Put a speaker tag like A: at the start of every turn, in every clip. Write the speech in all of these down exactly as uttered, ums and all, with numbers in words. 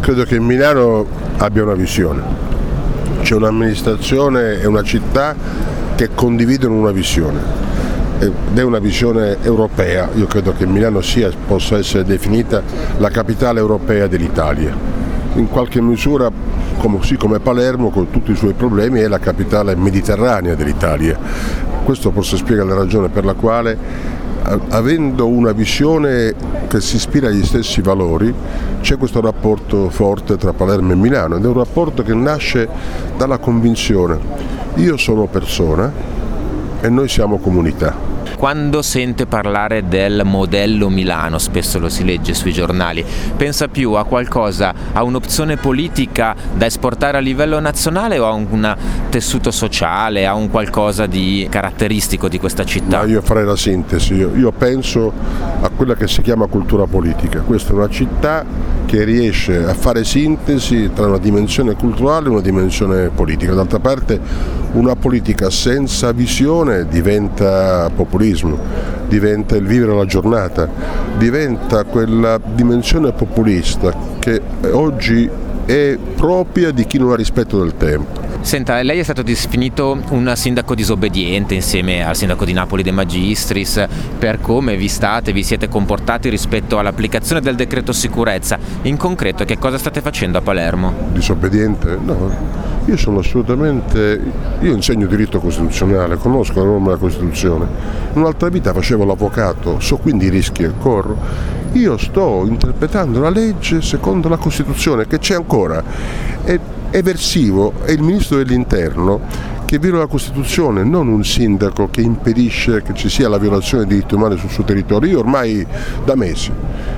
A: Credo che Milano abbia una visione, c'è un'amministrazione e una città che condividono una visione ed è una visione europea. Io credo che Milano sia, possa essere definita la capitale europea dell'Italia. In qualche misura, così come Palermo, con tutti i suoi problemi, è la capitale mediterranea dell'Italia. Questo forse spiega la ragione per la quale, avendo una visione che si ispira agli stessi valori, c'è questo rapporto forte tra Palermo e Milano, ed è un rapporto che nasce dalla convinzione: io sono persona e noi siamo comunità.
B: Quando sente parlare del modello Milano, spesso lo si legge sui giornali, pensa più a qualcosa, a un'opzione politica da esportare a livello nazionale o a un tessuto sociale, a un qualcosa di caratteristico di questa città?
A: Ma io farei la sintesi, io, io penso a quella che si chiama cultura politica. Questa è una città che riesce a fare sintesi tra una dimensione culturale e una dimensione politica. D'altra parte, una politica senza visione diventa populismo, diventa il vivere la giornata, diventa quella dimensione populista che oggi è propria di chi non ha rispetto del tempo.
B: Senta, lei è stato definito un sindaco disobbediente insieme al sindaco di Napoli De Magistris per come vi state, vi siete comportati rispetto all'applicazione del decreto sicurezza. In concreto, che cosa state facendo a Palermo?
A: Disobbediente? No, io sono assolutamente... Io insegno diritto costituzionale, conosco la norma della Costituzione. In un'altra vita facevo l'avvocato, so quindi i rischi che corro. Io sto interpretando la legge secondo la Costituzione, che c'è ancora. E eversivo è il ministro dell'Interno che viola la Costituzione, non un sindaco che impedisce che ci sia la violazione dei diritti umani sul suo territorio. Io ormai da mesi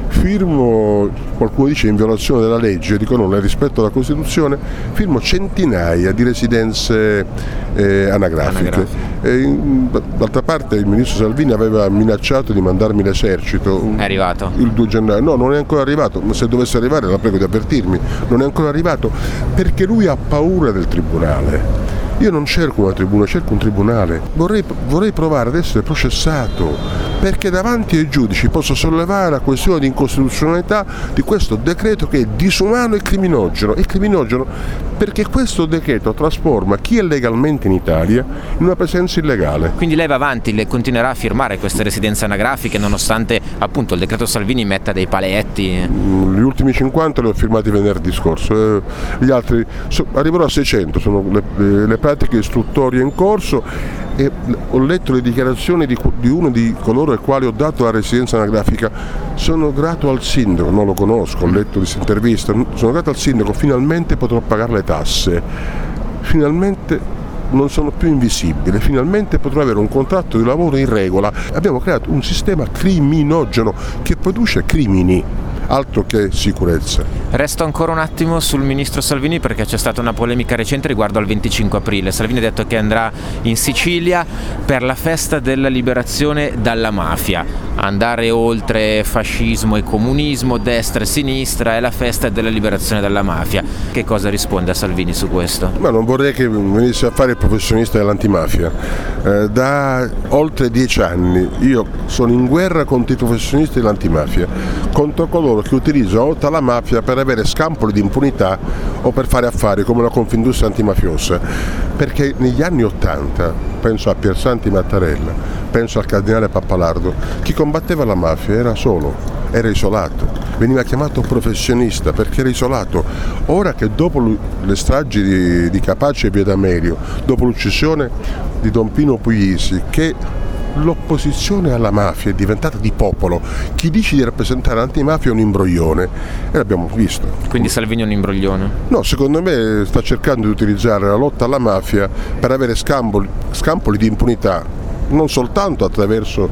A: firmo, qualcuno dice in violazione della legge, io dico no, nel rispetto alla Costituzione, firmo centinaia di residenze eh, anagrafiche. E in, d'altra parte il ministro Salvini aveva minacciato di mandarmi l'esercito.
B: È arrivato?
A: Il due gennaio. No, non è ancora arrivato, ma se dovesse arrivare la prego di avvertirmi. Non è ancora arrivato perché lui ha paura del tribunale. Io non cerco una tribuna, cerco un tribunale. Vorrei, vorrei provare ad essere processato, perché davanti ai giudici posso sollevare la questione di incostituzionalità di questo decreto che è disumano e criminogeno. È criminogeno perché questo decreto trasforma chi è legalmente in Italia in una presenza illegale.
B: Quindi lei va avanti, le continuerà a firmare queste residenze anagrafiche nonostante appunto il decreto Salvini metta dei paletti?
A: Gli ultimi cinquanta li ho firmati venerdì scorso, gli altri so, arriverò a seicento, sono le, le, le pratiche istruttorie in corso, e ho letto le dichiarazioni di, di uno di coloro ai quali ho dato la residenza anagrafica. Sono grato al sindaco, non lo conosco, ho letto questa intervista, sono grato al sindaco, finalmente potrò pagare le tasse, finalmente non sono più invisibile, finalmente potrò avere un contratto di lavoro in regola. Abbiamo creato un sistema criminogeno che produce crimini, altro che sicurezza.
B: Resto ancora un attimo sul ministro Salvini, perché c'è stata una polemica recente riguardo al venticinque aprile. Salvini ha detto che andrà in Sicilia per la festa della liberazione dalla mafia. Andare oltre fascismo e comunismo, destra e sinistra, è la festa della liberazione dalla mafia. Che cosa risponde a Salvini su questo?
A: Ma non vorrei che venisse a fare il professionista dell'antimafia. Eh, da oltre dieci anni io sono in guerra contro i professionisti dell'antimafia, contro coloro che utilizzano oltre alla mafia per avere scampoli di impunità o per fare affari come la Confindustria antimafiosa, perché negli anni ottanta, penso a Piersanti Mattarella, penso al cardinale Pappalardo, chi combatteva la mafia era solo, era isolato, veniva chiamato professionista perché era isolato. Ora che dopo le stragi di, di Capaci e Via D'Amelio, dopo l'uccisione di Don Pino Puglisi, che l'opposizione alla mafia è diventata di popolo, chi dice di rappresentare l'antimafia è un imbroglione, e l'abbiamo visto.
B: Quindi Salvini è un imbroglione?
A: No, secondo me sta cercando di utilizzare la lotta alla mafia per avere scampoli, scampoli di impunità, non soltanto attraverso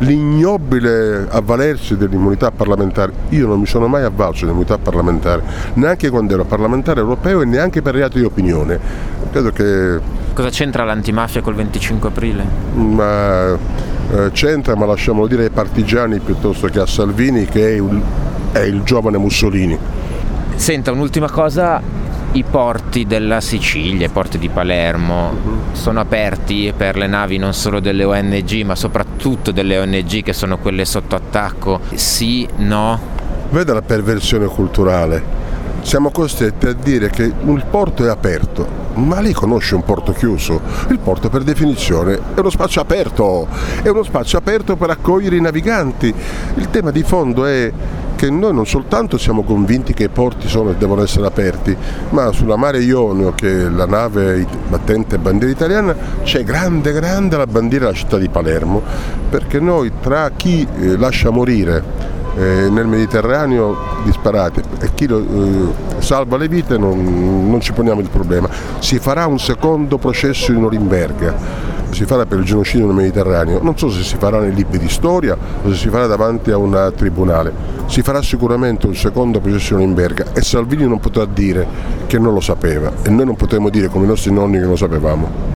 A: l'ignobile avvalersi dell'immunità parlamentare. Io non mi sono mai avvalso dell'immunità parlamentare, neanche quando ero parlamentare europeo e neanche per reati di opinione. Credo che...
B: Cosa c'entra l'antimafia col venticinque aprile?
A: Ma eh, c'entra, ma lasciamolo dire ai partigiani piuttosto che a Salvini, che è il, è il giovane Mussolini.
B: Senta, un'ultima cosa, i porti della Sicilia, i porti di Palermo, sono aperti per le navi non solo delle O N G ma soprattutto delle O N G che sono quelle sotto attacco? Sì, no?
A: Veda la perversione culturale. siamo costretti a dire che il porto è aperto, ma lei conosce un porto chiuso? Il porto per definizione è uno spazio aperto, è uno spazio aperto per accogliere i naviganti. Il tema di fondo è che noi non soltanto siamo convinti che i porti sono e devono essere aperti, ma sulla Mare Ionio, che è la nave battente bandiera italiana, c'è grande grande la bandiera della città di Palermo, perché noi tra chi eh, lascia morire Eh, nel Mediterraneo disparati e chi lo, eh, salva le vite non, non ci poniamo il problema. Si farà un secondo processo in Norimberga, si farà per il genocidio nel Mediterraneo, non so se si farà nei libri di storia o se si farà davanti a un tribunale, si farà sicuramente un secondo processo in Norimberga e Salvini non potrà dire che non lo sapeva e noi non potremo dire come i nostri nonni che lo sapevamo.